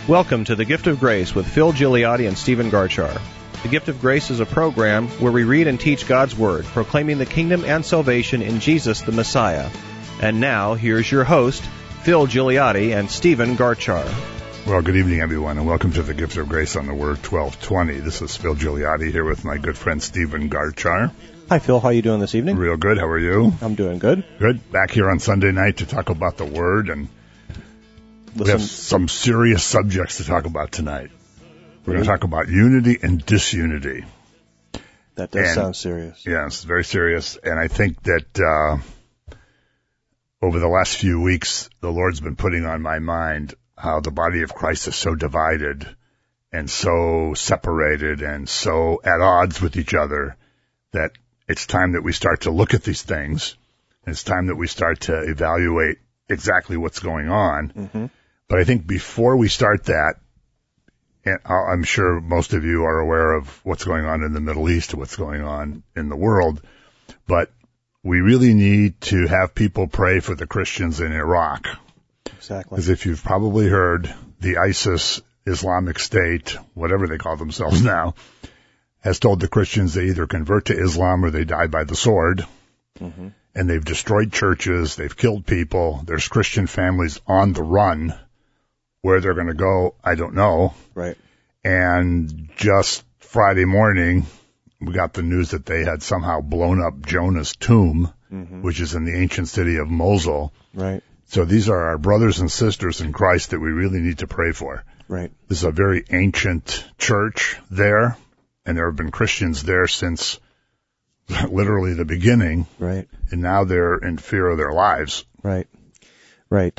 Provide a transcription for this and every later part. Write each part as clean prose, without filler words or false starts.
Welcome to The Gift of Grace with Phil Gigliotti and Stephen Garchar. The Gift of Grace is a program where we read and teach God's Word, proclaiming the kingdom and salvation in Jesus the Messiah. And now, here's your host, Phil Gigliotti and Stephen Garchar. Well, good evening, everyone, and welcome to The Gift of Grace on the Word 1220. This is Phil Gigliotti here with my good friend Stephen Garchar. Hi, Phil. How are you doing this evening? Real good. How are you? I'm doing good. Good. Back here on Sunday night to talk about the Word, and we have some serious subjects to talk about tonight. We're going to talk about unity and disunity. That does sound serious. Yes, very serious. And I think that over the last few weeks, the Lord's been putting on my mind how the body of Christ is so divided and so separated and so at odds with each other that it's time that we start to look at these things. And it's time that we start to evaluate exactly what's going on. Mm-hmm. But I think before we start that, and I'm sure most of you are aware of what's going on in the Middle East, what's going on in the world, but we really need to have people pray for the Christians in Iraq. Exactly. Because if you've probably heard, the ISIS, Islamic State, whatever they call themselves now, has told the Christians they either convert to Islam or they die by the sword. Mm-hmm. And they've destroyed churches, they've killed people, there's Christian families on the run. Where they're going to go, I don't know. Right. And just Friday morning, we got the news that they had somehow blown up Jonah's tomb, mm-hmm. which is in the ancient city of Mosul. Right. So these are our brothers and sisters in Christ that we really need to pray for. Right. This is a very ancient church there, and there have been Christians there since literally the beginning. Right. And now they're in fear of their lives. Right. Right.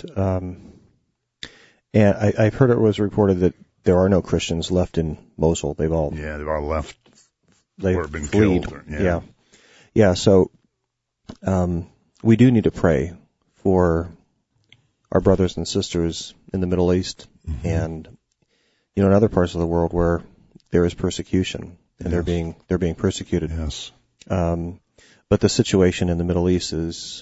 And I've heard it was reported that there are no Christians left in Mosul. They've all left. They've been fled. killed. Yeah. So we do need to pray for our brothers and sisters in the Middle East, mm-hmm. and in other parts of the world where there is persecution and they're being persecuted. Yes. But the situation in the Middle East is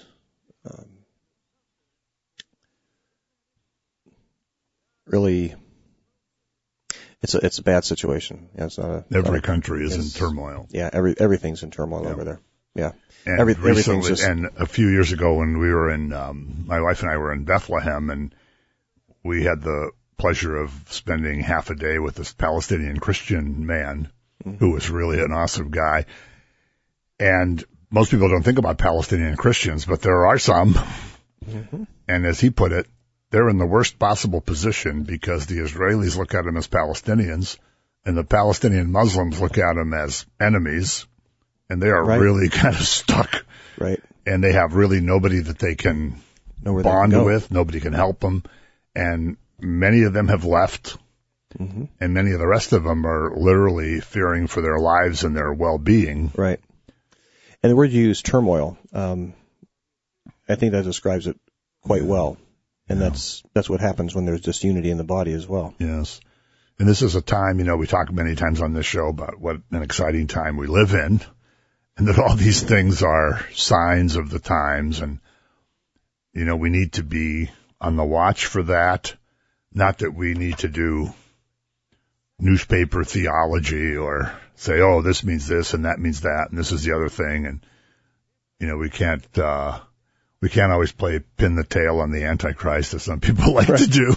really, it's a bad situation. Yeah, it's not every country is in turmoil. Yeah, everything's in turmoil over there. Yeah, and everything's just. And a few years ago, when we were in, my wife and I were in Bethlehem, and we had the pleasure of spending half a day with this Palestinian Christian man, mm-hmm. who was really an awesome guy. And most people don't think about Palestinian Christians, but there are some. Mm-hmm. And as he put it, they're in the worst possible position because the Israelis look at them as Palestinians and the Palestinian Muslims look at them as enemies, and they are really kind of stuck. Right. And they have really nobody that they can bond with. Nobody can help them. And many of them have left, mm-hmm. and many of the rest of them are literally fearing for their lives and their well-being. Right. And the word you use, turmoil, I think that describes it quite well. And that's what happens when there's disunity in the body as well. Yes. And this is a time, we talk many times on this show about what an exciting time we live in, and that all these things are signs of the times. And, we need to be on the watch for that. Not that we need to do newspaper theology or say, oh, this means this and that means that and this is the other thing. And, we can't always play pin the tail on the Antichrist, as some people like to do.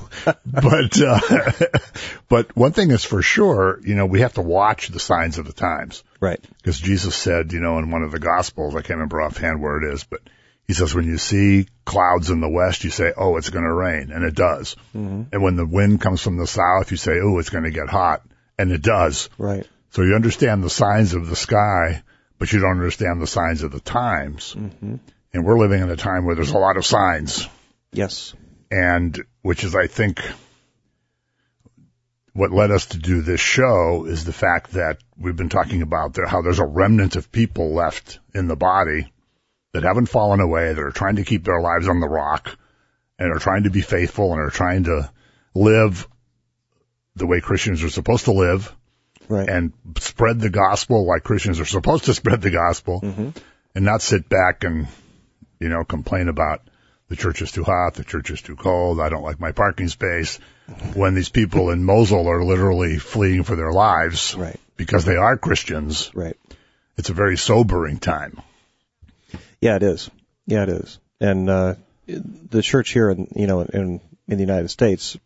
But one thing is for sure, we have to watch the signs of the times. Right. Because Jesus said, in one of the Gospels, I can't remember offhand where it is, but he says when you see clouds in the west, you say, oh, it's going to rain, and it does. Mm-hmm. And when the wind comes from the south, you say, oh, it's going to get hot, and it does. Right. So you understand the signs of the sky, but you don't understand the signs of the times. Mm-hmm. And we're living in a time where there's a lot of signs. Yes. And which is, I think, what led us to do this show is the fact that we've been talking about how there's a remnant of people left in the body that haven't fallen away, that are trying to keep their lives on the rock and are trying to be faithful and are trying to live the way Christians are supposed to live. Right. And spread the gospel like Christians are supposed to spread the gospel, mm-hmm. and not sit back and, complain about the church is too hot, the church is too cold, I don't like my parking space, when these people in Mosul are literally fleeing for their lives Right. because they are Christians. Right. It's a very sobering time. Yeah, it is. Yeah, it is. And the church here, in the United States,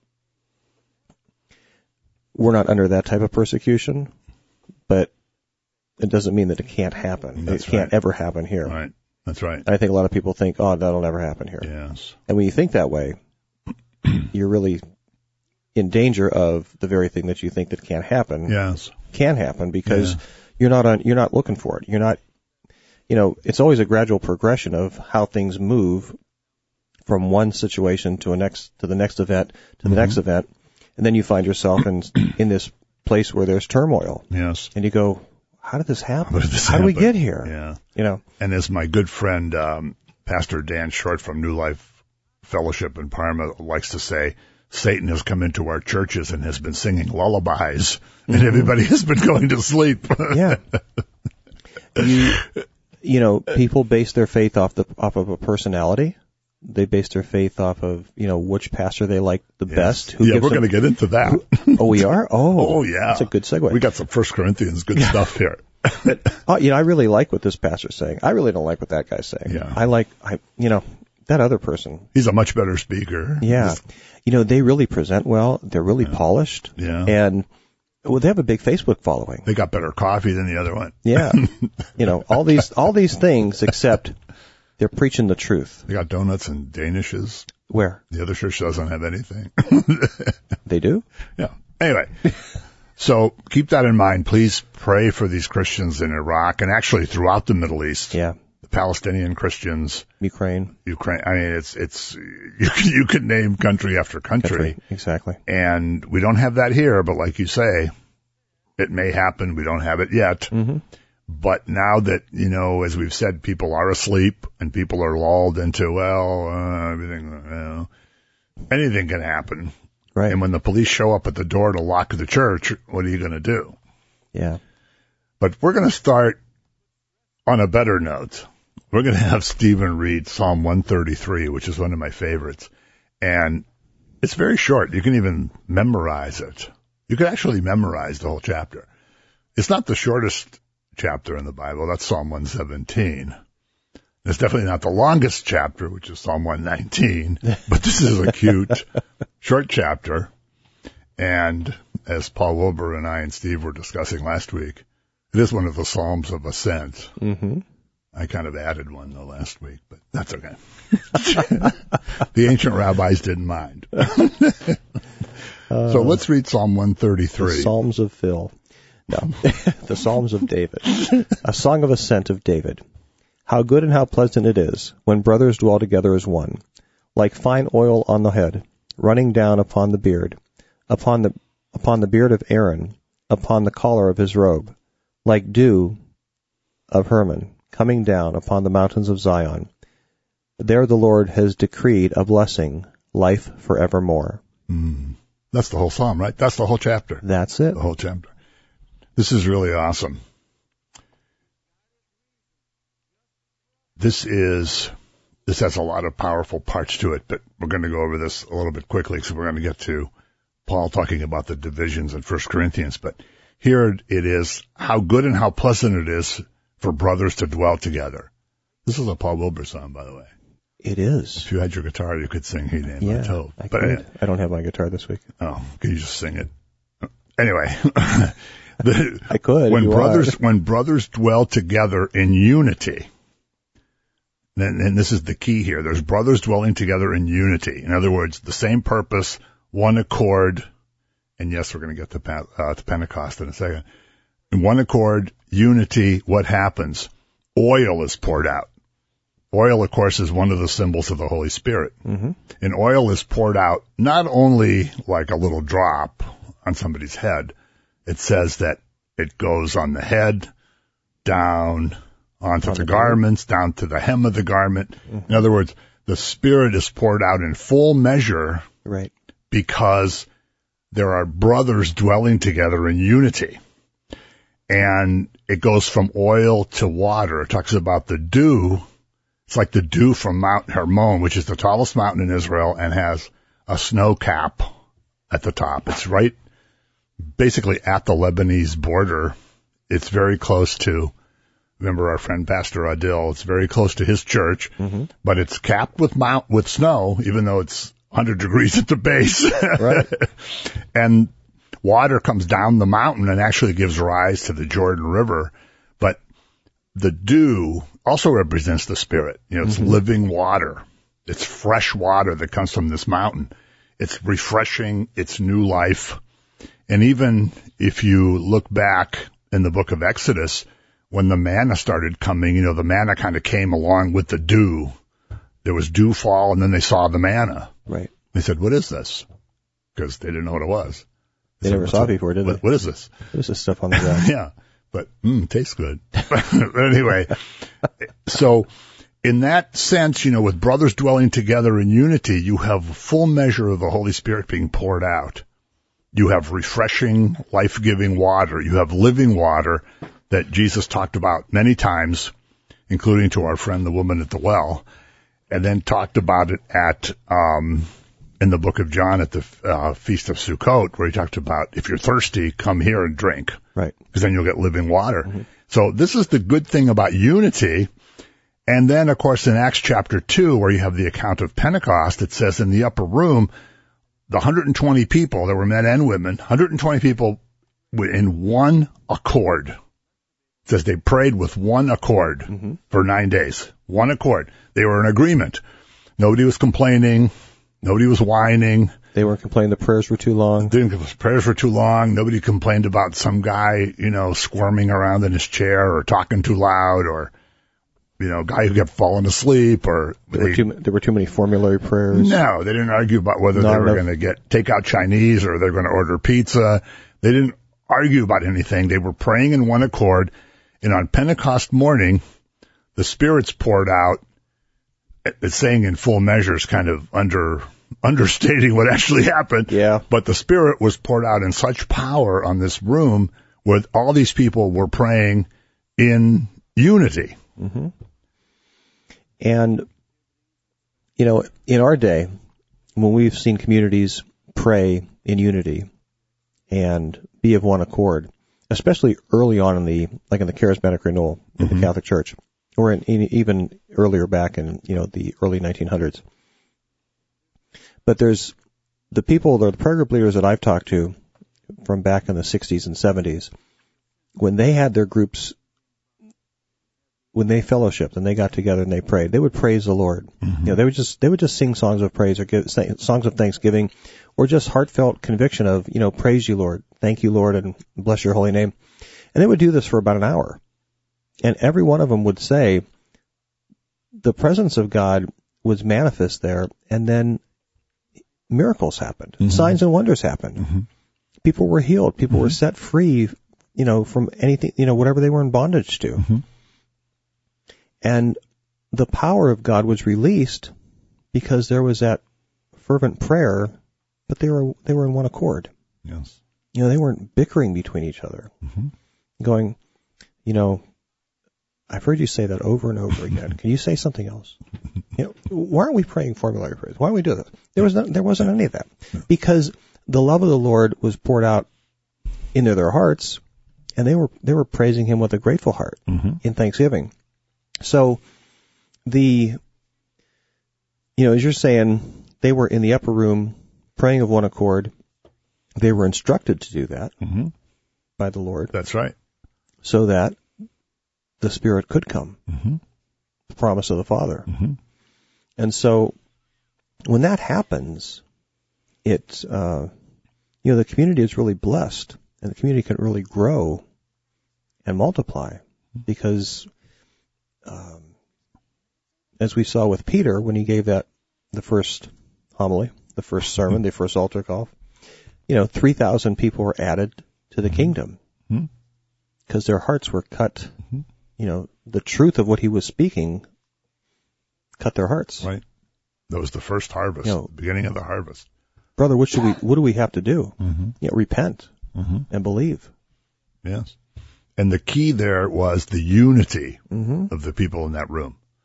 we're not under that type of persecution, but it doesn't mean that it can't happen. That's it can't right. ever happen here. Right. That's right. I think a lot of people think, oh, that'll never happen here. Yes. And when you think that way, you're really in danger of the very thing that you think that can't happen. Yes. Can happen because you're not looking for it. You're not, it's always a gradual progression of how things move from one situation to the next event, to the next event. And then you find yourself in this place where there's turmoil. Yes. And you go, how did this happen? How did this How did we happen? get here? Yeah. And as my good friend, Pastor Dan Short from New Life Fellowship in Parma likes to say, Satan has come into our churches and has been singing lullabies, and everybody has been going to sleep. Yeah. People base their faith off of a personality. They base their faith off of, which pastor they like the best. We're going to get into that. Oh, we are? Oh, yeah. That's a good segue. We got some 1 Corinthians good stuff here. I really like what this pastor's saying. I really don't like what that guy's saying. Yeah. That other person. He's a much better speaker. Yeah. They really present well. They're really polished. Yeah. And they have a big Facebook following. They got better coffee than the other one. Yeah. all these things, except they're preaching the truth. They got donuts and Danishes. Where? The other church doesn't have anything. They do? Yeah. Anyway, so keep that in mind. Please pray for these Christians in Iraq and actually throughout the Middle East. Yeah. The Palestinian Christians. Ukraine. I mean, it's you could name country after country. Exactly. And we don't have that here, but like you say, it may happen. We don't have it yet. Mm-hmm. But now that, as we've said, people are asleep and people are lulled into, everything, anything can happen. Right. And when the police show up at the door to lock the church, what are you going to do? Yeah. But we're going to start on a better note. We're going to have Stephen read Psalm 133, which is one of my favorites. And it's very short. You can even memorize it. You could actually memorize the whole chapter. It's not the shortest chapter in the Bible. That's Psalm 117. It's definitely not the longest chapter, which is Psalm 119. But this is a cute, short chapter. And as Paul Wilbur and I and Steve were discussing last week, it is one of the Psalms of Ascent. Mm-hmm. I kind of added one though last week, but that's okay. The ancient rabbis didn't mind. So let's read Psalm 133. The Psalms of Phil. No, the Psalms of David. A song of ascent of David. How good and how pleasant it is when brothers dwell together as one, like fine oil on the head, running down upon the beard, upon the beard of Aaron, upon the collar of his robe, like dew of Hermon, coming down upon the mountains of Zion. There the Lord has decreed a blessing, life forevermore. That's the whole psalm, right? That's the whole chapter. That's it. The whole chapter. This is really awesome. This has a lot of powerful parts to it, but we're going to go over this a little bit quickly because we're going to get to Paul talking about the divisions in 1 Corinthians. But here it is, how good and how pleasant it is for brothers to dwell together. This is a Paul Wilbur song, by the way. It is. If you had your guitar, you could sing He Named My Toe. I could. I don't have my guitar this week. Oh, can you just sing it? Anyway. I could. When brothers dwell together in unity, and this is the key here, there's brothers dwelling together in unity. In other words, the same purpose, one accord, and yes, we're going to get to Pentecost in a second. In one accord, unity, what happens? Oil is poured out. Oil, of course, is one of the symbols of the Holy Spirit. Mm-hmm. And oil is poured out not only like a little drop on somebody's head. It says that it goes on the head, down onto the garments, down to the hem of the garment. Mm-hmm. In other words, the Spirit is poured out in full measure, right? Because there are brothers dwelling together in unity. And it goes from oil to water. It talks about the dew It's like the dew from Mount Hermon, which is the tallest mountain in Israel and has a snow cap at the top. It's right basically at the Lebanese border. It's very close to, remember our friend Pastor Adil, it's very close to his church, but it's capped with snow, even though it's 100 degrees at the base. Right. And water comes down the mountain and actually gives rise to the Jordan River. But the dew also represents the Spirit. You know, it's living water. It's fresh water that comes from this mountain. It's refreshing. It's new life. And even if you look back in the book of Exodus, when the manna started coming, you know, the manna kind of came along with the dew. There was dew fall, and then they saw the manna. Right. They said, "What is this?" Because they didn't know what it was. They never saw it before, did they? What is this? It was this stuff on the ground. Yeah, but tastes good. But anyway, so in that sense, you know, with brothers dwelling together in unity, you have a full measure of the Holy Spirit being poured out. You have refreshing, life-giving water. You have living water that Jesus talked about many times, including to our friend, the woman at the well, and then talked about it at in the book of John at the Feast of Sukkot, where he talked about, if you're thirsty, come here and drink. Right. Because then you'll get living water. So this is the good thing about unity. And then, of course, in Acts chapter 2, where you have the account of Pentecost, it says in the upper room, the 120 people, there were men and women, 120 people were in one accord. It says they prayed with one accord for 9 days. One accord. They were in agreement. Nobody was complaining. Nobody was whining. They weren't complaining the prayers were too long. Prayers were too long. Nobody complained about some guy, you know, squirming around in his chair or talking too loud or, you know, a guy who kept falling asleep or... There were too many formulary prayers. No, they didn't argue about whether they were going to take out Chinese or they're going to order pizza. They didn't argue about anything. They were praying in one accord. And on Pentecost morning, the Spirit's poured out. It's saying in full measures, kind of understating what actually happened. Yeah. But the Spirit was poured out in such power on this room where all these people were praying in unity. And, you know, in our day, when we've seen communities pray in unity and be of one accord, especially early on in the charismatic renewal of the Catholic Church, or even earlier back in, you know, the early 1900s. But there's the prayer group leaders that I've talked to from back in the 60s and 70s, when they had their groups, when they fellowshiped and they got together and they prayed, they would praise the Lord. You know, they would just sing songs of praise or songs of thanksgiving, or just heartfelt conviction of, you know, praise you, Lord, thank you, Lord, and bless your holy name. And they would do this for about an hour. And every one of them would say the presence of God was manifest there, and then miracles happened. Signs and wonders happened. People were healed. People were set free, you know, from anything, you know, whatever they were in bondage to. And the power of God was released because there was that fervent prayer, but they were in one accord. Yes. You know, they weren't bickering between each other, going, you know, I've heard you say that over and over again. Can you say something else? You know, why aren't we praying formulary prayers? Why don't we do that? There wasn't any of that, because the love of the Lord was poured out into their hearts, and they were praising Him with a grateful heart in thanksgiving. So you know, as you're saying, they were in the upper room praying of one accord. They were instructed to do that by the Lord. That's right. So that the Spirit could come, the promise of the Father. And so when that happens, it's, you know, the community is really blessed, and the community can really grow and multiply, because as we saw with Peter, when he gave the first homily, the first sermon, the first altar call, you know, 3,000 people were added to the kingdom because their hearts were cut. You know, the truth of what he was speaking cut their hearts. Right. That was the first harvest, you know, beginning of the harvest. Brother, what do we have to do? You know, repent and believe. Yes. And the key there was the unity of the people in that room.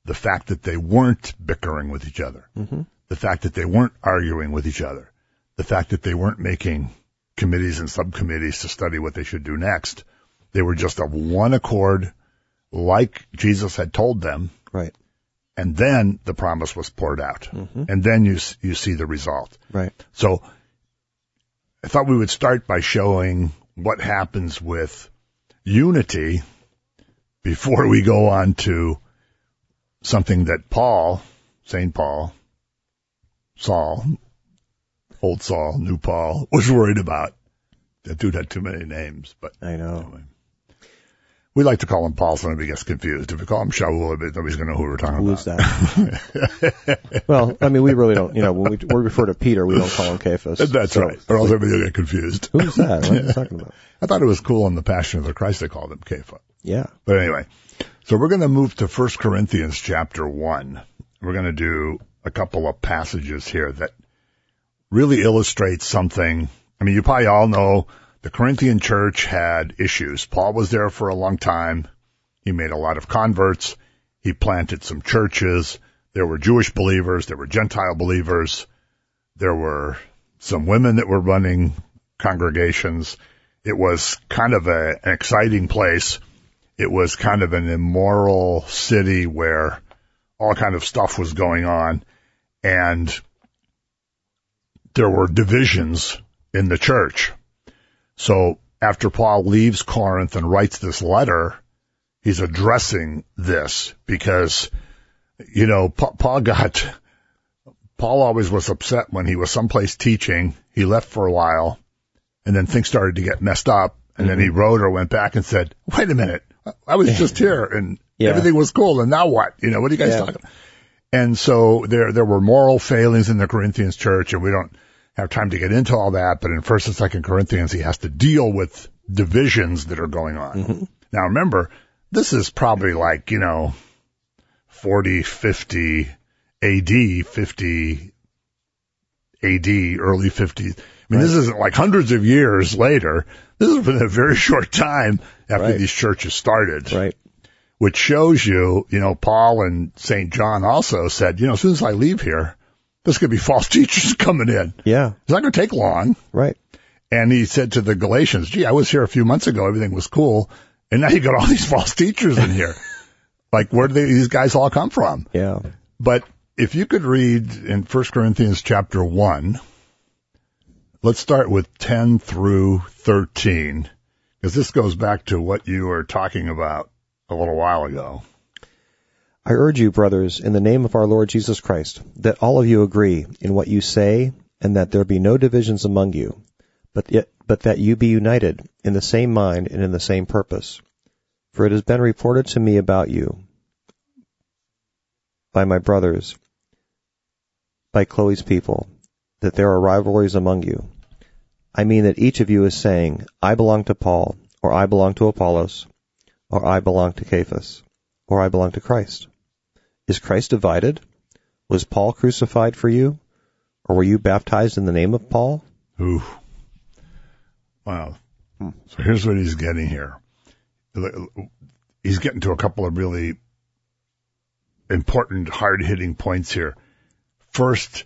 the fact that they weren't bickering with each other, the fact that they weren't arguing with each other, the fact that they weren't making committees and subcommittees to study what they should do next. They were just of one accord, like Jesus had told them. Right. And then the promise was poured out. And then you see the result. Right. So I thought we would start by showing what happens with unity before we go on to something that Paul, St. Paul, Saul, old Saul, new Paul, was worried about. That dude had too many names, but I know. Anyway. We like to call him Paul so nobody gets confused. If we call him Shaul, nobody's going to know who we're talking about. Who's that? Well, I mean, we really don't, when we refer to Peter, we don't call him Cephas. That's so, right. Or else everybody will get confused. Who's that? What are you talking about? I thought it was cool in the Passion of the Christ they called him Kepha. Yeah. But anyway, so we're going to move to 1 Corinthians chapter 1. We're going to do a couple of passages here that really illustrate something. I mean, you probably all know the Corinthian church had issues. Paul was there for a long time. He made a lot of converts. He planted some churches. There were Jewish believers. There were Gentile believers. There were some women that were running congregations. It was kind of an exciting place. It was kind of an immoral city where all kind of stuff was going on. And there were divisions in the church. So after Paul leaves Corinth and writes this letter, he's addressing this because, Paul always was upset when he was someplace teaching. He left for a while and then things started to get messed up. And then he wrote or went back and said, wait a minute, I was just here and everything was cool. And now what? What are you guys talking about? And so there were moral failings in the Corinthians church, and we don't have time to get into all that, but in 1st and 2nd Corinthians, he has to deal with divisions that are going on. Now remember, this is probably like, 40, 50 AD, 50 AD, early 50s. I mean, This isn't like hundreds of years later. This has been a very short time after these churches started. Right. Which shows you, Paul and St. John also said, as soon as I leave here, there's going to be false teachers coming in. Yeah. It's not going to take long. Right. And he said to the Galatians, I was here a few months ago. Everything was cool. And now you got all these false teachers in here. Like, where do these guys all come from? Yeah. But if you could read in 1 Corinthians chapter 1, let's start with 10 through 13, because this goes back to what you were talking about a little while ago. I urge you, brothers, in the name of our Lord Jesus Christ, that all of you agree in what you say, and that there be no divisions among you, but that you be united in the same mind and in the same purpose. For it has been reported to me about you by my brothers, by Chloe's people, that there are rivalries among you. I mean that each of you is saying, I belong to Paul, or I belong to Apollos, or I belong to Cephas, or I belong to Christ. Is Christ divided? Was Paul crucified for you? Or were you baptized in the name of Paul? Ooh. Wow. So here's what he's getting here. He's getting to a couple of really important, hard-hitting points here. First,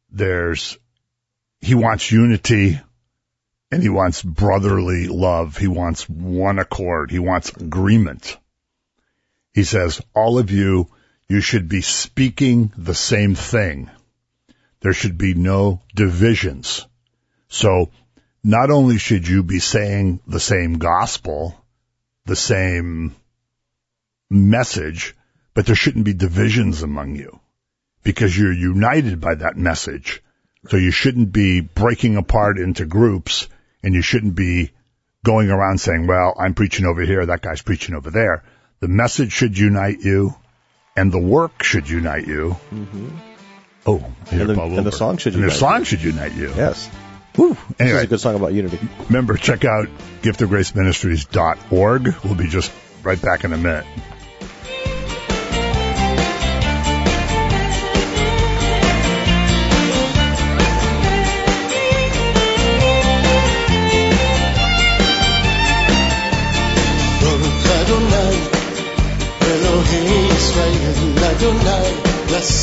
he wants unity and he wants brotherly love. He wants one accord. He wants agreement. He says, all of you should be speaking the same thing. There should be no divisions. So not only should you be saying the same gospel, the same message, but there shouldn't be divisions among you because you're united by that message. So you shouldn't be breaking apart into groups, and you shouldn't be going around saying, well, I'm preaching over here, that guy's preaching over there. The message should unite you, and the work should unite you. Mm-hmm. Oh, and the song should unite you. And the song should unite you. Yes. Woo. Anyway, this is a good song about unity. Remember, check out giftofgraceministries.org. We'll be just right back in a minute. Adonai,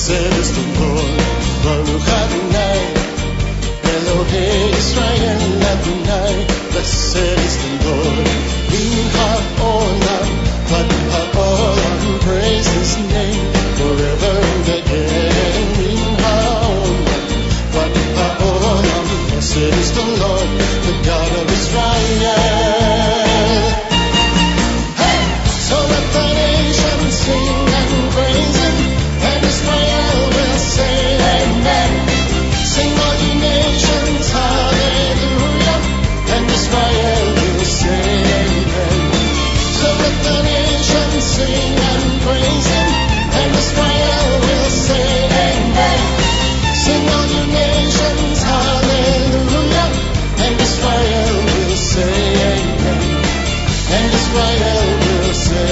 blessed is the Lord, Baruch Adonai, Elohei Israel Adonai, blessed is the Lord, Min ha'olam, Vad ha'olam, praise His name, forever and again, Min ha'olam, Vad ha'olam, blessed is the Lord, the God of Israel. Hey! So let the nations sing and praise Him, and Israel will say amen. Sing all ye nations, hallelujah, and Israel will say amen. So let the nations sing and praise Him, and Israel will say amen. Sing all ye nations, hallelujah, and Israel will say amen. And Israel will say,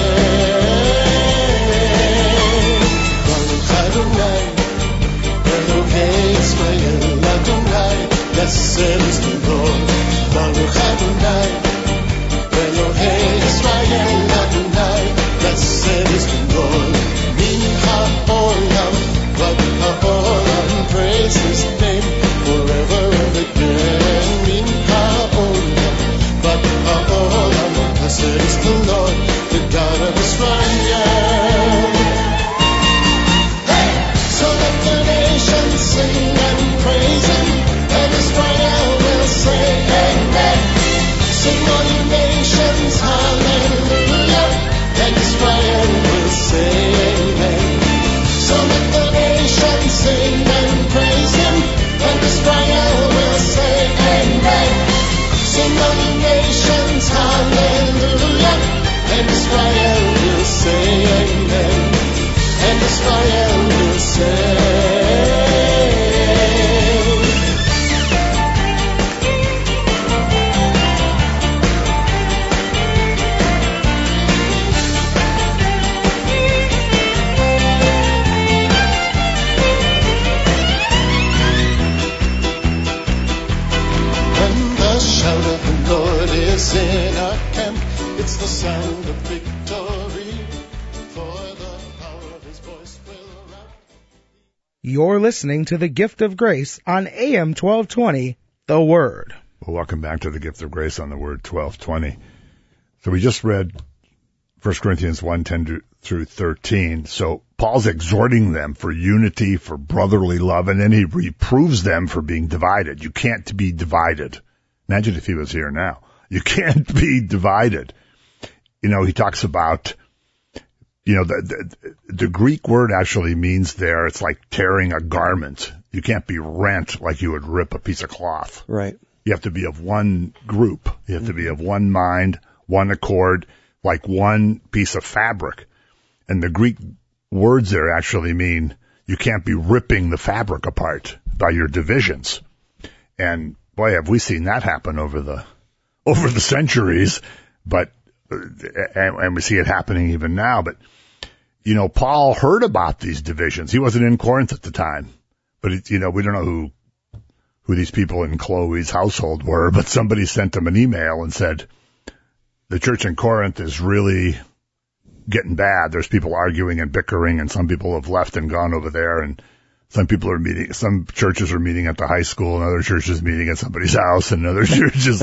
Baruch Adonai, Elohei Israel Adonai, blessed is the Lord, Baruch Adonai, Elohei Israel Adonai, blessed is the Lord, Min ha'olam, Vad ha'olam, praise His name, forever and again, Min ha'olam, Vad ha'olam, blessed is the Lord, the God of Israel. Hey! So let the nations sing and praise Him, and Israel will say amen. Sing all you nations, hallelujah, and Israel will say amen. So let the nations sing and praise Him, and Israel will say amen. Sing all you nations, hallelujah, and Israel will say amen. And Israel will say. When the shout of the Lord is in our camp, it's the sound of victory, for the power of His voice will rout. You're listening to The Gift of Grace on AM 1220, The Word. Well, welcome back to the Gift of Grace on the Word 1220. So we just read 1 Corinthians 1:10 through 13. So Paul's exhorting them for unity, for brotherly love, and then he reproves them for being divided. You can't be divided. Imagine if he was here now. You can't be divided. You know, he talks about, you know, the Greek word actually means there, it's like tearing a garment. You can't be rent like you would rip a piece of cloth. Right. You have to be of one group. You have to be of one mind, one accord, like one piece of fabric. And the Greek words there actually mean you can't be ripping the fabric apart by your divisions. And boy, have we seen that happen over the centuries, but, and we see it happening even now. But, you know, Paul heard about these divisions. He wasn't in Corinth at the time, but you know, we don't know who these people in Chloe's household were, but somebody sent him an email and said, the church in Corinth is really getting bad. There's people arguing and bickering, and some people have left and gone over there, and some churches are meeting at the high school, and other churches meeting at somebody's house, and other churches,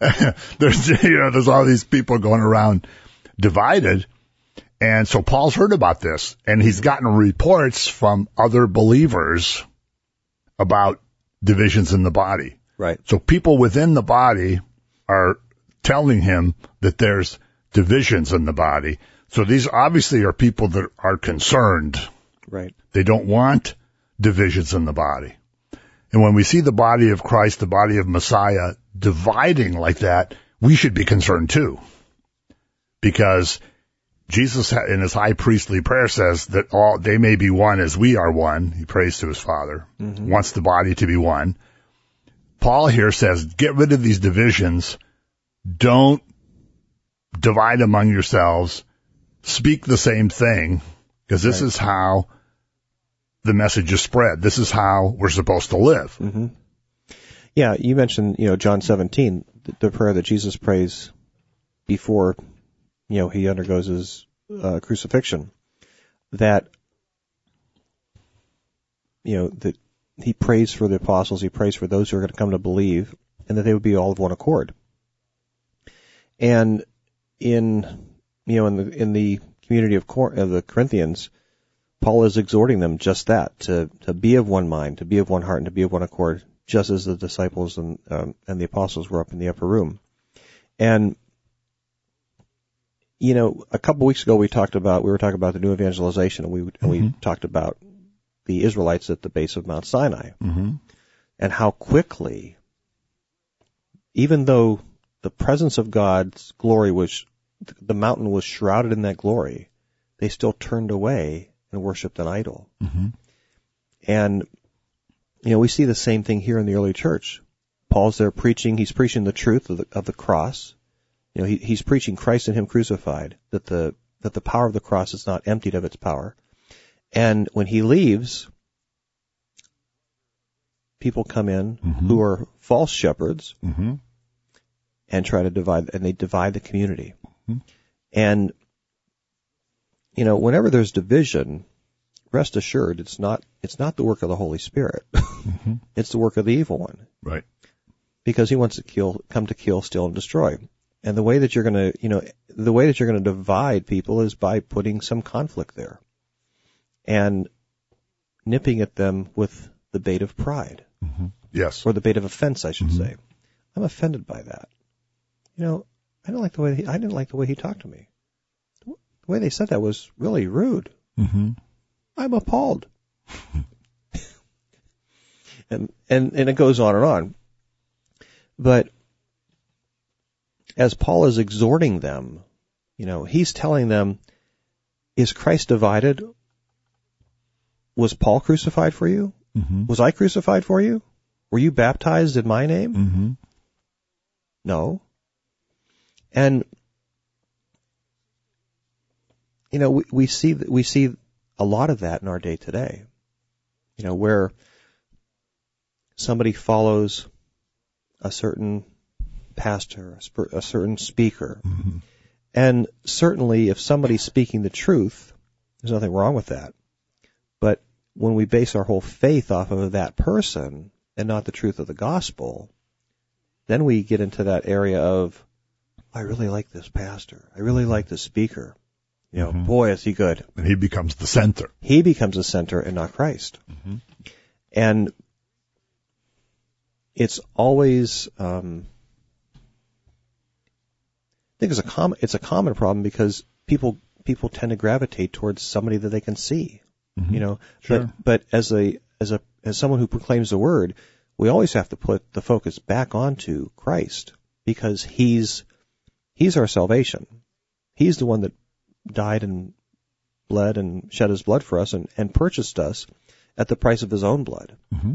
there's all these people going around divided. And so Paul's heard about this, and he's gotten reports from other believers about divisions in the body. Right. So people within the body are telling him that there's divisions in the body. So these obviously are people that are concerned. Right. They don't want divisions in the body. And when we see the body of Christ, the body of Messiah, dividing like that, we should be concerned too. Because Jesus in his high priestly prayer says that they may be one as we are one. He prays to his Father, wants the body to be one. Paul here says, get rid of these divisions. Don't divide among yourselves. Speak the same thing, because this is how the message is spread. This is how we're supposed to live. Mm-hmm. Yeah, you mentioned, John 17, the prayer that Jesus prays before, he undergoes his crucifixion, that that he prays for the apostles, he prays for those who are going to come to believe, and that they would be all of one accord. And in the community of the Corinthians, Paul is exhorting them just that, to be of one mind, to be of one heart, and to be of one accord, just as the disciples and the apostles were up in the upper room. And, a couple weeks ago we were talking about the new evangelization, and we talked about the Israelites at the base of Mount Sinai, and how quickly, even though the presence of God's glory the mountain was shrouded in that glory, they still turned away and worshipped an idol. And, we see the same thing here in the early church. Paul's there he's preaching the truth of the cross. He's preaching Christ and Him crucified, that the power of the cross is not emptied of its power. And when he leaves, people come in who are false shepherds and try to divide the community. And, whenever there's division, rest assured, it's not the work of the Holy Spirit. It's the work of the evil one. Right. Because he wants to come to kill, steal, and destroy. And the way that you're going to divide people is by putting some conflict there and nipping at them with the bait of pride. Yes. Or the bait of offense, I should say. I'm offended by that. I didn't like the way he talked to me. The way they said that was really rude. I'm appalled. and it goes on and on. But as Paul is exhorting them, he's telling them, is Christ divided? Was Paul crucified for you? Was I crucified for you? Were you baptized in my name? No. And we see a lot of that in our day today. Where somebody follows a certain pastor, a certain speaker. And certainly if somebody's speaking the truth, there's nothing wrong with that. But when we base our whole faith off of that person and not the truth of the gospel, then we get into that area of, I really like this pastor. I really like this speaker. Boy, is he good. And he becomes the center. He becomes the center and not Christ. And it's always, I think it's a common problem because people tend to gravitate towards somebody that they can see. Sure. But as someone who proclaims the word, we always have to put the focus back onto Christ because he's our salvation. He's the one that died and bled and shed his blood for us and purchased us at the price of his own blood.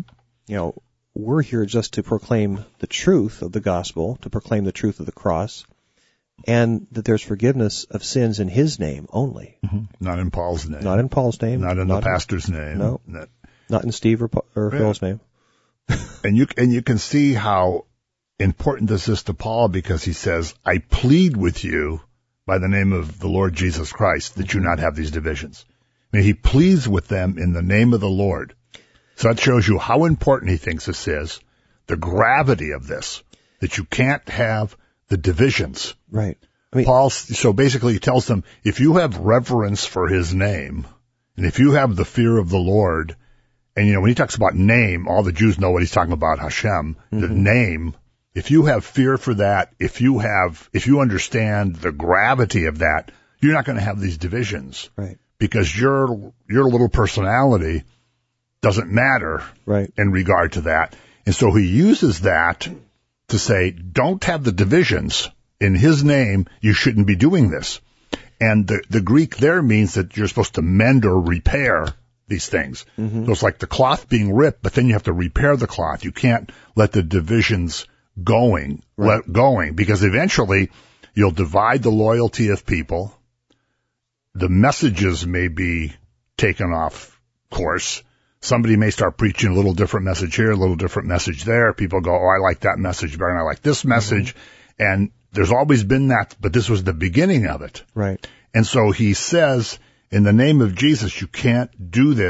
We're here just to proclaim the truth of the gospel, to proclaim the truth of the cross, and that there's forgiveness of sins in his name only. Not in Paul's name. Not in Paul's name. Not in the pastor's name. No. Not in Steve or Phil's name. And you can see how important this is to Paul because he says, I plead with you by the name of the Lord Jesus Christ that you not have these divisions. I mean, he pleads with them in the name of the Lord. So that shows you how important he thinks this is, the gravity of this, that you can't have the divisions. Right. Paul, so basically he tells them, if you have reverence for his name, and if you have the fear of the Lord, and when he talks about name, all the Jews know what he's talking about, Hashem, the name. If you have fear for that, if you understand the gravity of that, you're not going to have these divisions. Right. Because your little personality doesn't matter. Right. In regard to that. And so he uses that to say, don't have the divisions. In his name, you shouldn't be doing this. And the Greek there means that you're supposed to mend or repair these things. So it's like the cloth being ripped, but then you have to repair the cloth. You can't let the divisions going, because eventually you'll divide the loyalty of people. The messages may be taken off course. Somebody may start preaching a little different message here, a little different message there. People go, oh, I like that message better than I like this message. And there's always been that, but this was the beginning of it. Right. And so he says, in the name of Jesus, you can't do this.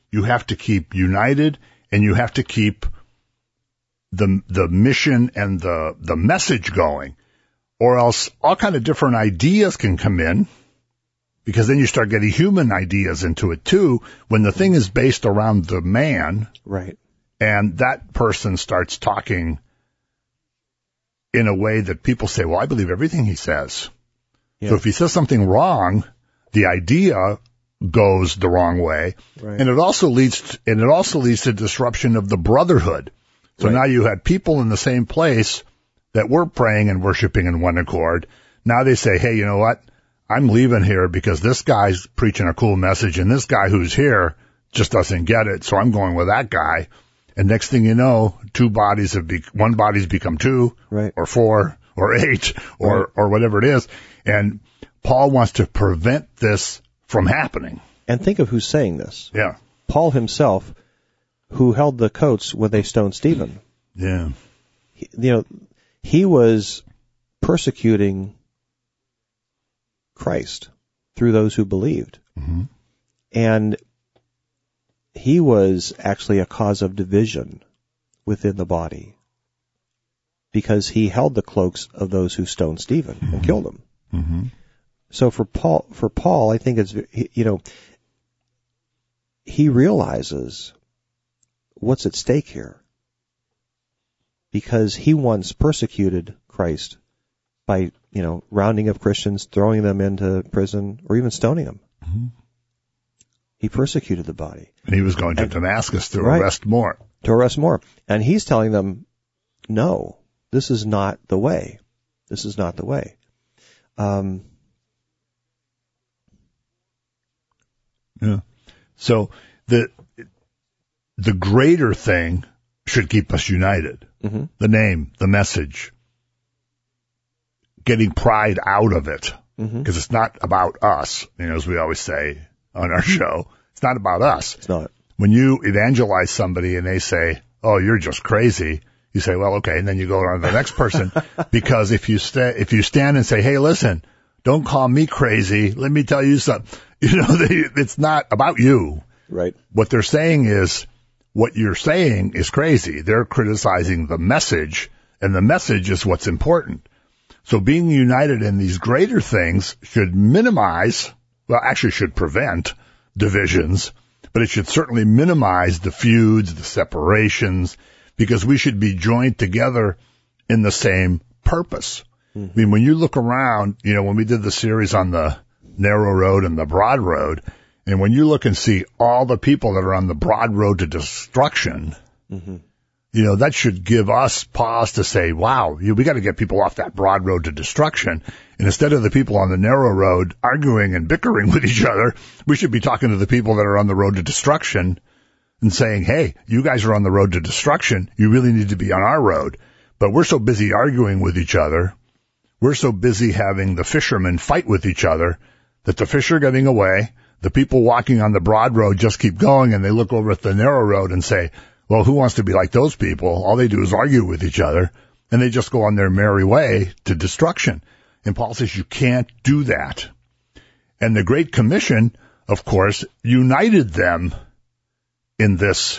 You have to keep united, and you have to keep the mission and the message going, or else all kind of different ideas can come in, because then you start getting human ideas into it too, when the thing is based around the man, Right. and that person starts talking in a way that people say, well, I believe everything he says. Yeah. So if he says something wrong, the idea goes the wrong way. Right. And it also leads to disruption of the brotherhood. So Right. now you have people in the same place that were praying and worshiping in one accord. Now they say, hey, you know what? I'm leaving here because this guy's preaching a cool message, and this guy who's here just doesn't get it. So I'm going with that guy. And next thing you know, one body's become two, Right. or four, or eight, or whatever it is. And Paul wants to prevent this from happening. And think of who's saying this. Yeah. Paul himself, who held the coats when they stoned Stephen. Yeah. He was persecuting Christ through those who believed. Mm-hmm. And he was actually a cause of division within the body, because he held the cloaks of those who stoned Stephen and killed him. Mm-hmm. So for Paul, I think it's, he realizes what's at stake here, because he once persecuted Christ by, rounding up Christians, throwing them into prison, or even stoning them. Mm-hmm. He persecuted the body. And he was going to Damascus to Right. arrest more. To arrest more. And he's telling them, no, this is not the way. This is not the way. Yeah. So the greater thing should keep us united. Mm-hmm. The name, the message, getting pride out of it, Mm-hmm. because it's not about us. As we always say on our show, it's not about us. It's not. When you evangelize somebody and they say, "Oh, you're just crazy," you say, "Well, okay," and then you go on to the next person, because if you stand and say, "Hey, listen, don't call me crazy. Let me tell you something," it's not about you. Right. What they're saying is, what you're saying is crazy. They're criticizing the message, and the message is what's important. So being united in these greater things should should prevent divisions, but it should certainly minimize the feuds, the separations, because we should be joined together in the same purpose. Mm-hmm. I mean, when you look around, when we did the series on the narrow road and the broad road, and when you look and see all the people that are on the broad road to destruction, Mm-hmm. That should give us pause to say, wow, we got to get people off that broad road to destruction. And instead of the people on the narrow road arguing and bickering with each other, we should be talking to the people that are on the road to destruction and saying, hey, you guys are on the road to destruction. You really need to be on our road. But we're so busy arguing with each other. We're so busy having the fishermen fight with each other that the fish are getting away. The people walking on the broad road just keep going, and they look over at the narrow road and say, well, who wants to be like those people? All they do is argue with each other, and they just go on their merry way to destruction. And Paul says you can't do that. And the Great Commission, of course, united them in this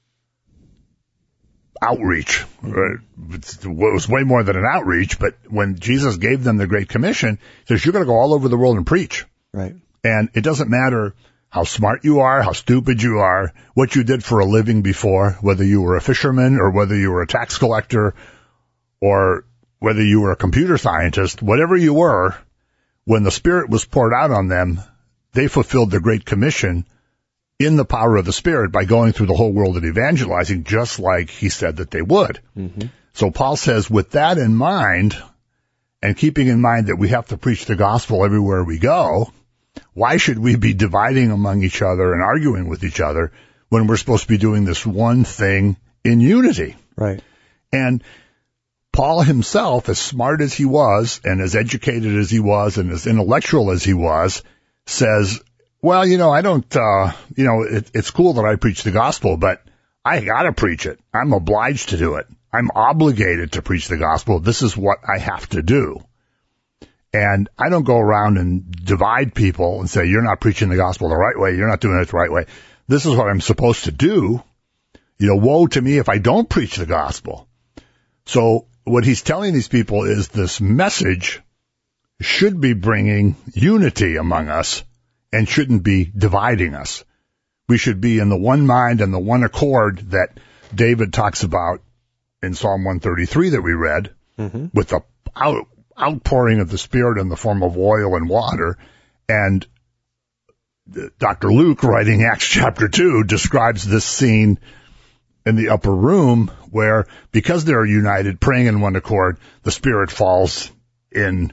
outreach. It was way more than an outreach, but when Jesus gave them the Great Commission, he says, you're going to go all over the world and preach. Right. And it doesn't matter how smart you are, how stupid you are, what you did for a living before, whether you were a fisherman or whether you were a tax collector or whether you were a computer scientist, whatever you were, when the Spirit was poured out on them, they fulfilled the Great Commission in the power of the Spirit by going through the whole world and evangelizing, just like he said that they would. Mm-hmm. So Paul says, with that in mind, and keeping in mind that we have to preach the gospel everywhere we go, why should we be dividing among each other and arguing with each other when we're supposed to be doing this one thing in unity? Right. And Paul himself, as smart as he was and as educated as he was and as intellectual as he was, says, well, I don't, it's cool that I preach the gospel, but I gotta preach it. I'm obliged to do it. I'm obligated to preach the gospel. This is what I have to do. And I don't go around and divide people and say, you're not preaching the gospel the right way. You're not doing it the right way. this is what I'm supposed to do. Woe to me if I don't preach the gospel. So what he's telling these people is this message should be bringing unity among us and shouldn't be dividing us. We should be in the one mind and the one accord that David talks about in Psalm 133 that we read, with the outpouring of the Spirit in the form of oil and water. And Dr. Luke, writing Acts chapter 2, describes this scene in the upper room where, because they're united, praying in one accord, the Spirit falls in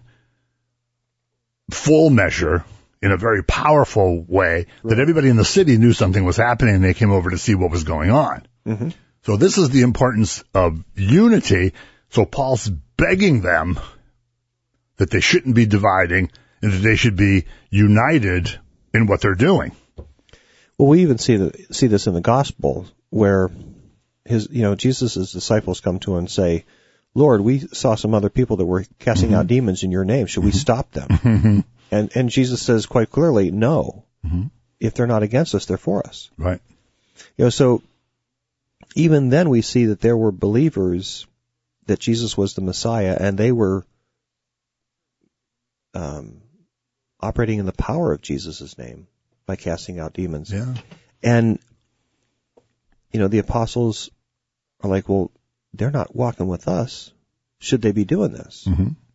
full measure, in a very powerful way, that everybody in the city knew something was happening, and they came over to see what was going on. Mm-hmm. So this is the importance of unity. So Paul's begging them that they shouldn't be dividing and that they should be united in what they're doing. Well, we even see this in the gospel, where Jesus' disciples come to him and say, Lord, we saw some other people that were casting out demons in your name. Should we stop them? And Jesus says quite clearly, no. If they're not against us, they're for us. Right. So even then we see that there were believers that Jesus was the Messiah, and they were operating in the power of Jesus' name by casting out demons. Yeah. And, the apostles are like, well, they're not walking with us. Should they be doing this?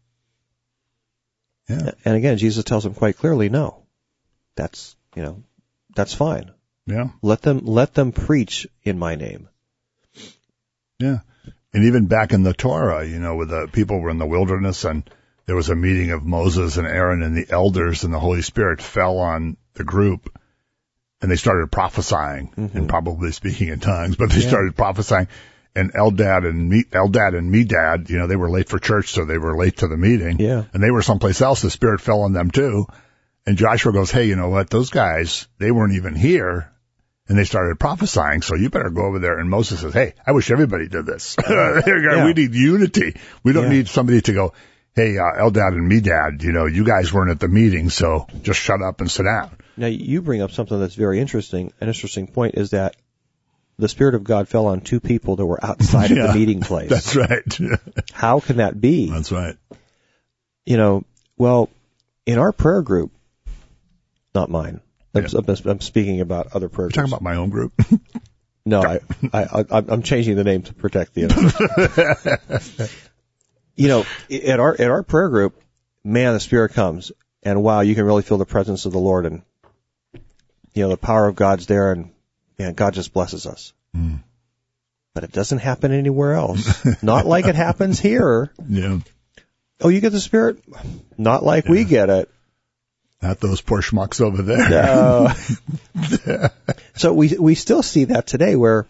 Yeah. And again, Jesus tells them quite clearly, no, that's fine. Yeah. Let them preach in my name. Yeah. And even back in the Torah, with the people were in the wilderness and there was a meeting of Moses and Aaron and the elders, and the Holy Spirit fell on the group and they started prophesying and probably speaking in tongues, but they started prophesying. And Eldad and Medad, they were late for church, so they were late to the meeting. Yeah. And they were someplace else. The Spirit fell on them too. And Joshua goes, hey, you know what? Those guys, they weren't even here. And they started prophesying, so you better go over there. And Moses says, hey, I wish everybody did this. We need unity. We don't need somebody to go, hey, Eldad and Medad, you guys weren't at the meeting, so just shut up and sit down. Now, you bring up something that's very interesting. An interesting point is that the Spirit of God fell on two people that were outside of the meeting place. That's right. How can that be? That's right. Well, in our prayer group, not mine. I'm speaking about other prayer groups. You're talking about my own group? No, I'm changing the name to protect the others. At our prayer group, man, the Spirit comes, and wow, you can really feel the presence of the Lord, and the power of God's there, and man, God just blesses us. But it doesn't happen anywhere else. Not like it happens here. Yeah. Oh, you get the Spirit? Not like we get it. Not those poor schmucks over there. No. So we still see that today, where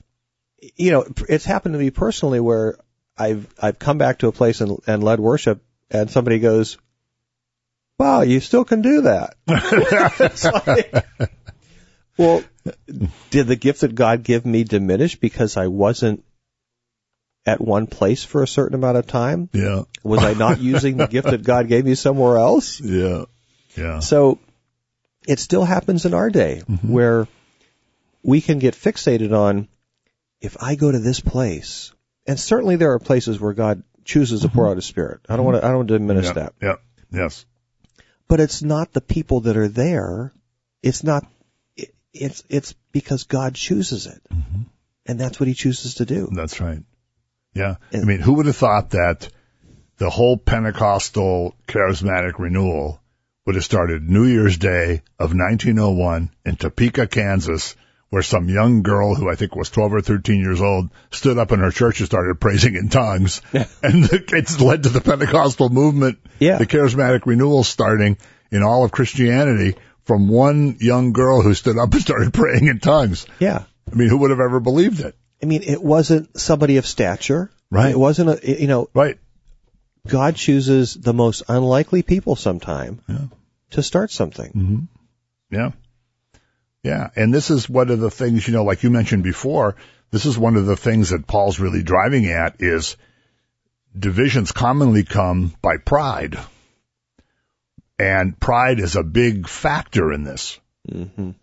it's happened to me personally, where I've come back to a place and led worship, and somebody goes, "Wow, you still can do that." It's like, well, did the gift that God give me diminish because I wasn't at one place for a certain amount of time? Yeah. Was I not using the gift that God gave me somewhere else? Yeah. Yeah. So it still happens in our day, where we can get fixated on, if I go to this place, and certainly there are places where God chooses to pour out His Spirit. I don't want to diminish that. Yeah. Yes. But it's not the people that are there. It's not. It's because God chooses it, and that's what He chooses to do. That's right. Yeah. I mean, who would have thought that the whole Pentecostal charismatic renewal would have started New Year's Day of 1901 in Topeka, Kansas, where some young girl who I think was 12 or 13 years old stood up in her church and started praising in tongues. And it's led to the Pentecostal movement, the charismatic renewal starting in all of Christianity from one young girl who stood up and started praying in tongues. Yeah. I mean, who would have ever believed it? I mean, it wasn't somebody of stature. Right. It wasn't Right. God chooses the most unlikely people sometime to start something. Yeah. Yeah. And this is one of the things, like you mentioned before, this is one of the things that Paul's really driving at is divisions commonly come by pride. And pride is a big factor in this. And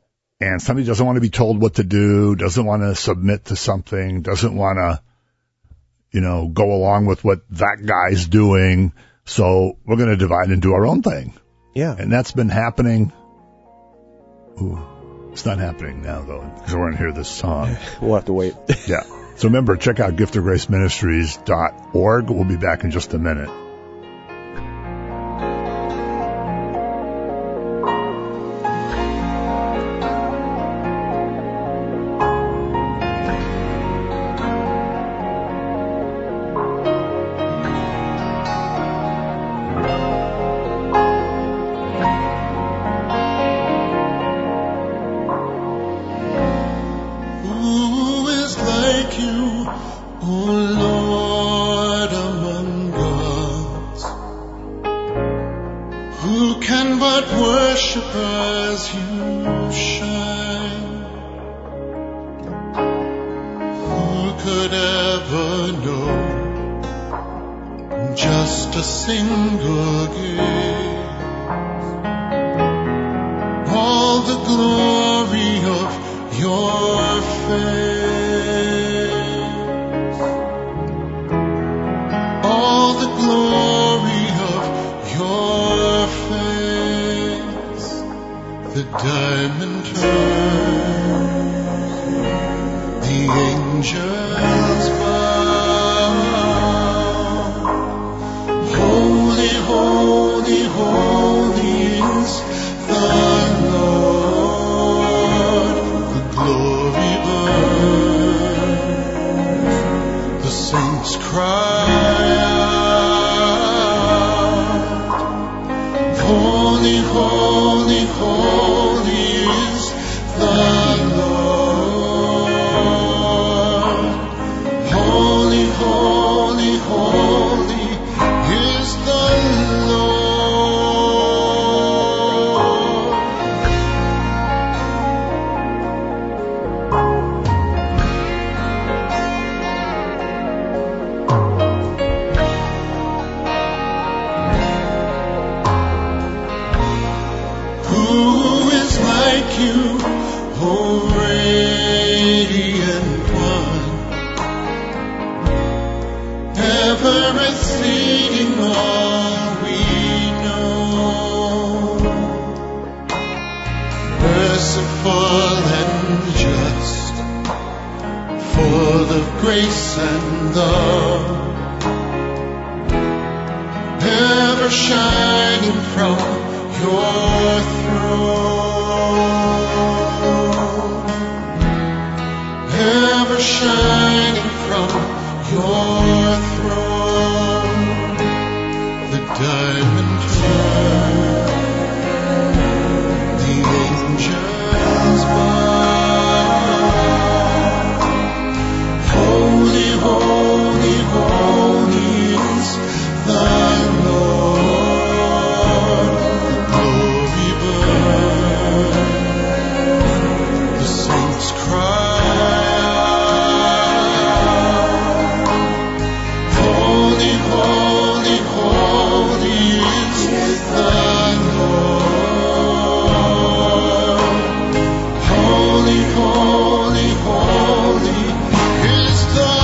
and somebody doesn't want to be told what to do, doesn't want to submit to something, doesn't want to, go along with what that guy's doing. So we're going to divide and do our own thing. Yeah. And that's been happening. Ooh, it's not happening now, though, because we're going to hear this song. We'll have to wait. Yeah. So remember, check out giftofgraceministries.org. We'll be back in just a minute. Who is like you, O Lord, among gods? Who can but worship as you shine? Who could ever know just a single gaze? All the glory of your face, all the glory of your face, the diamond turns, the angels bow. Holy, holy, holy is the Lord, the glory burns, the saints cry out. Holy, holy, holy is the Lord. Holy, holy, holy is the Lord. Who is like you, O radiant one, ever exceeding all we know, merciful and just, full of grace and love, ever shining from your throne, ever shining from your throne, the diamond turns, the angels bow. Holy, holy, holy is the Lord, the glory burns, the saints cry out. Holy, holy, holy is the Lord. Holy, holy, holy is the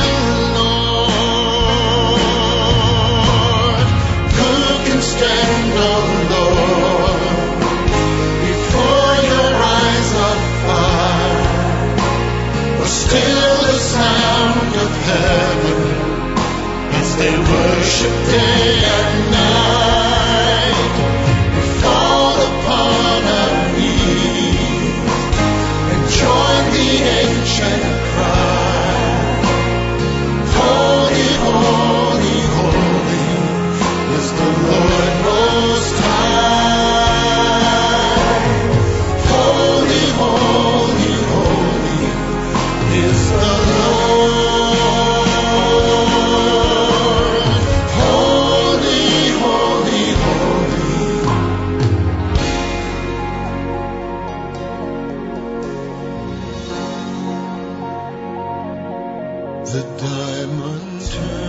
Lord. Who can stand, O Lord, before your eyes of fire? Or still the sound of heaven as they worship day and night? We fall upon our knees and join the ancient cry. Holy, holy, holy is the Lord Most High. Holy, holy, holy is the Lord. Holy, holy, holy. The diamond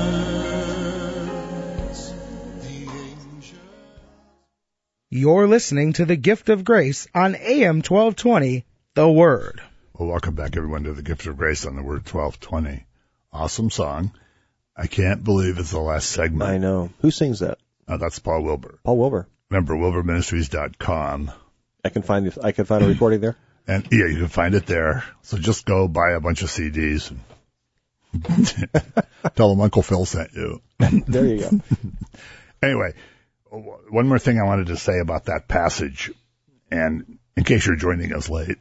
turns, the angel. You're listening to the Gift of Grace on AM 1220, the Word. Well, welcome back, everyone, to the Gift of Grace on the Word 1220. Awesome song. I can't believe it's the last segment. I know. Who sings that? That's Paul Wilbur. Paul Wilbur. Remember, wilburministries.com. I can find a recording there. And yeah, you can find it there. So just go buy a bunch of CDs and tell them Uncle Phil sent you. There you go. Anyway, one more thing I wanted to say about that passage, and in case you're joining us late,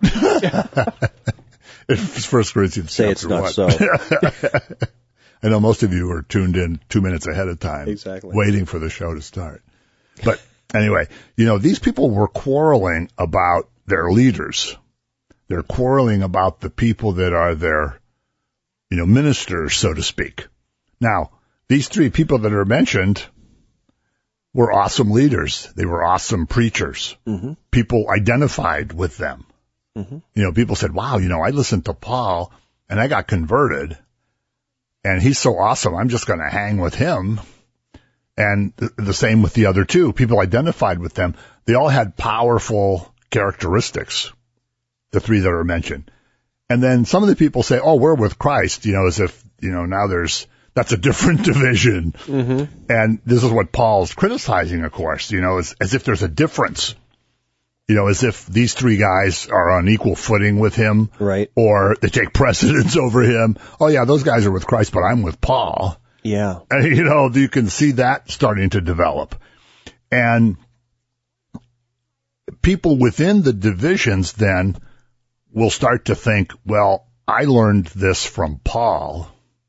it's 1 Corinthians Say chapter it's not 1. so. I know most of you are tuned in 2 minutes ahead of time, Exactly. waiting for the show to start. But anyway, these people were quarreling about their leaders. They're quarreling about the people that are their, ministers, so to speak. Now, these three people that are mentioned were awesome leaders. They were awesome preachers. Mm-hmm. People identified with them. Mm-hmm. People said, wow, I listened to Paul and I got converted and he's so awesome. I'm just going to hang with him. And the same with the other two. People identified with them. They all had powerful characteristics, the three that are mentioned. And then some of the people say, oh, we're with Christ, as if, now that's a different division. Mm-hmm. And this is what Paul's criticizing, of course, as if there's a difference, as if these three guys are on equal footing with him. Right. Or they take precedence over him. Oh, yeah, those guys are with Christ, but I'm with Paul. Yeah. And, you can see that starting to develop. And people within the divisions then will start to think, well, I learned this from Paul.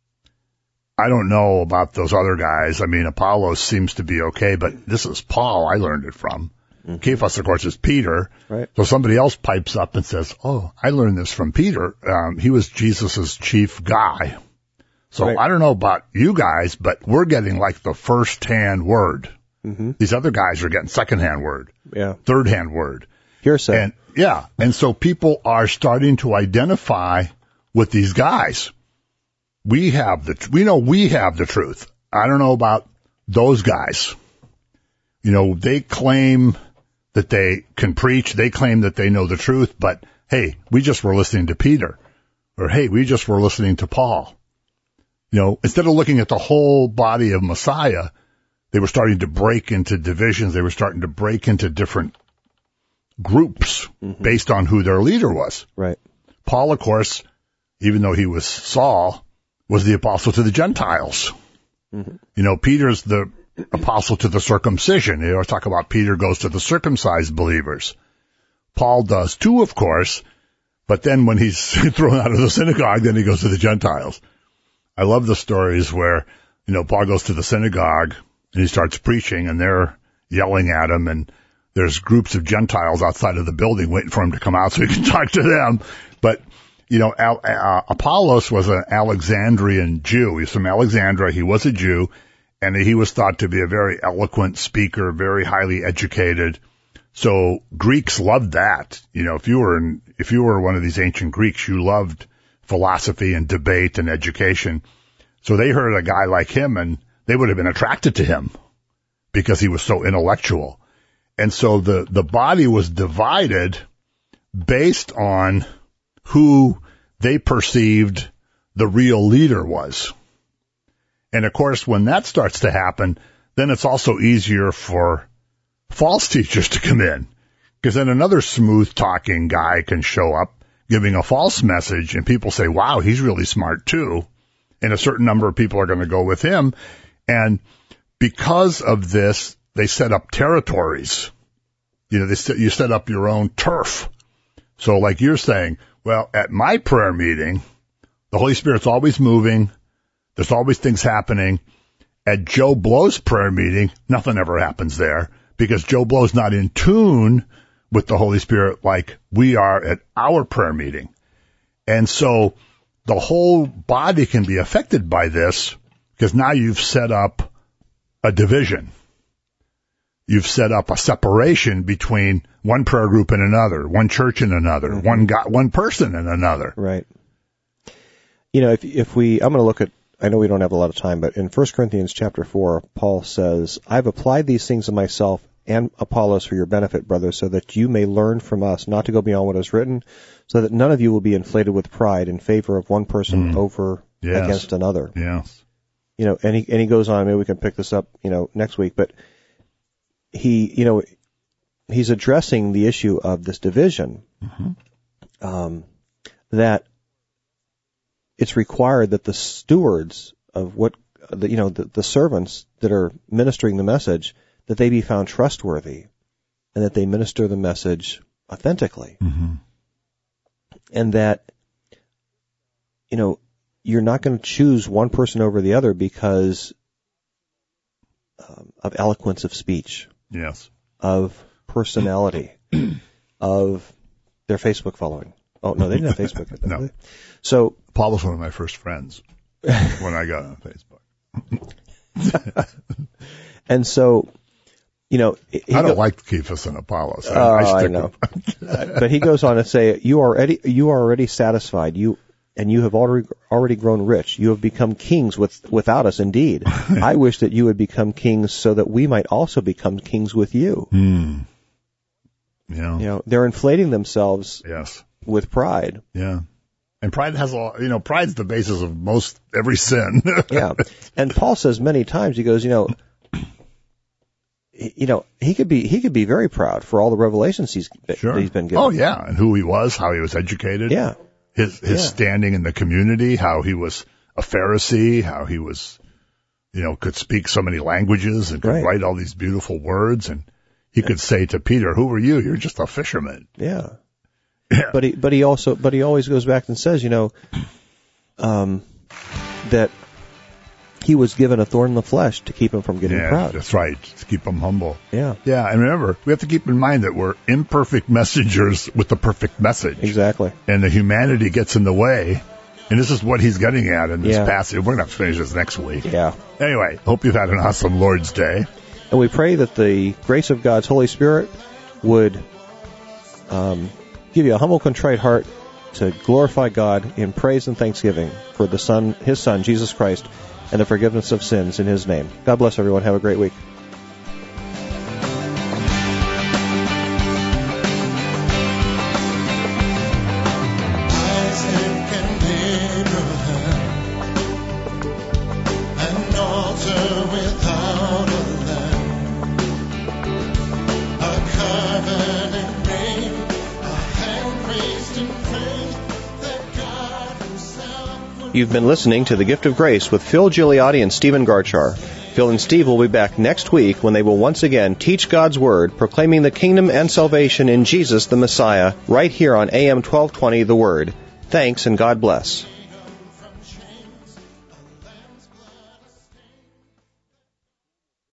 I don't know about those other guys. I mean, Apollos seems to be okay, but this is Paul I learned it from. Mm-hmm. Cephas, of course, is Peter. Right. So somebody else pipes up and says, oh, I learned this from Peter. He was Jesus's chief guy. So right. I don't know about you guys, but we're getting like the first-hand word. Mm-hmm. These other guys are getting second-hand word. Yeah. Third-hand word. Hearsay. And yeah. And so people are starting to identify with these guys. We know we have the truth. I don't know about those guys. They claim that they can preach. They claim that they know the truth, but hey, we just were listening to Peter, or hey, we just were listening to Paul. Instead of looking at the whole body of Messiah, they were starting to break into divisions. They were starting to break into different groups mm-hmm. based on who their leader was. Right. Paul, of course, even though he was Saul, was the apostle to the Gentiles. Mm-hmm. Peter's the apostle to the circumcision. They always talk about Peter goes to the circumcised believers. Paul does too, of course, but then when he's thrown out of the synagogue, then he goes to the Gentiles. I love the stories where, Paul goes to the synagogue and he starts preaching and they're yelling at him and there's groups of Gentiles outside of the building waiting for him to come out so he can talk to them. But, Apollos was an Alexandrian Jew. He's from Alexandria. He was a Jew and he was thought to be a very eloquent speaker, very highly educated. So Greeks loved that. If you were one of these ancient Greeks, you loved philosophy and debate and education. So they heard a guy like him and they would have been attracted to him because he was so intellectual. And so the body was divided based on who they perceived the real leader was. And of course, when that starts to happen, then it's also easier for false teachers to come in, because then another smooth talking guy can show up giving a false message and people say, wow, he's really smart too. And a certain number of people are going to go with him. And because of this, they set up territories. You set up your own turf. So like you're saying, well, at my prayer meeting, the Holy Spirit's always moving. There's always things happening. At Joe Blow's prayer meeting, nothing ever happens there because Joe Blow's not in tune with the Holy Spirit like we are at our prayer meeting. And so the whole body can be affected by this because now you've set up a division. You've set up a separation between one prayer group and another, one church and another, mm-hmm. one person and another. Right. If I'm going to look at, I know we don't have a lot of time, but in 1 Corinthians chapter 4, Paul says, I've applied these things in myself and Apollos for your benefit, brothers, so that you may learn from us not to go beyond what is written, so that none of you will be inflated with pride in favor of one person over against another. Yes. And he goes on, maybe we can pick this up, next week, but he's addressing the issue of this division, that it's required that the stewards of the servants that are ministering the message, that they be found trustworthy and that they minister the message authentically. And that, you're not going to choose one person over the other because of eloquence of speech. Yes. Of personality, of their Facebook following. Oh, no, they didn't have Facebook. No. So Paul was one of my first friends when I got on Facebook. And so, I don't like Cephas and Apollos. I know. But he goes on to say, you are already satisfied. You have already grown rich. You have become kings without us, indeed. I wish that you would become kings so that we might also become kings with you. Yeah. They're inflating themselves with pride. Yeah. And pride has pride's the basis of every sin. Yeah. And Paul says many times, he goes, he could be very proud for all the revelations he's been given. Oh yeah. And who he was, how he was educated. Yeah. His standing in the community, how he was a Pharisee, how he was, could speak so many languages and could write all these beautiful words. And he could say to Peter, who are you? You're just a fisherman. Yeah. But he always goes back and says, that he was given a thorn in the flesh to keep him from getting proud. That's right. To keep him humble. Yeah. Yeah. And remember, we have to keep in mind that we're imperfect messengers with the perfect message. Exactly. And the humanity gets in the way. And this is what he's getting at in this passage. We're going to have to finish this next week. Yeah. Anyway, hope you've had an awesome Lord's Day. And we pray that the grace of God's Holy Spirit would give you a humble, contrite heart to glorify God in praise and thanksgiving for His Son, Jesus Christ, and the forgiveness of sins in His name. God bless everyone. Have a great week. You've been listening to The Gift of Grace with Phil Gigliotti and Stephen Garchar. Phil and Steve will be back next week when they will once again teach God's Word, proclaiming the kingdom and salvation in Jesus the Messiah, right here on AM 1220 The Word. Thanks and God bless.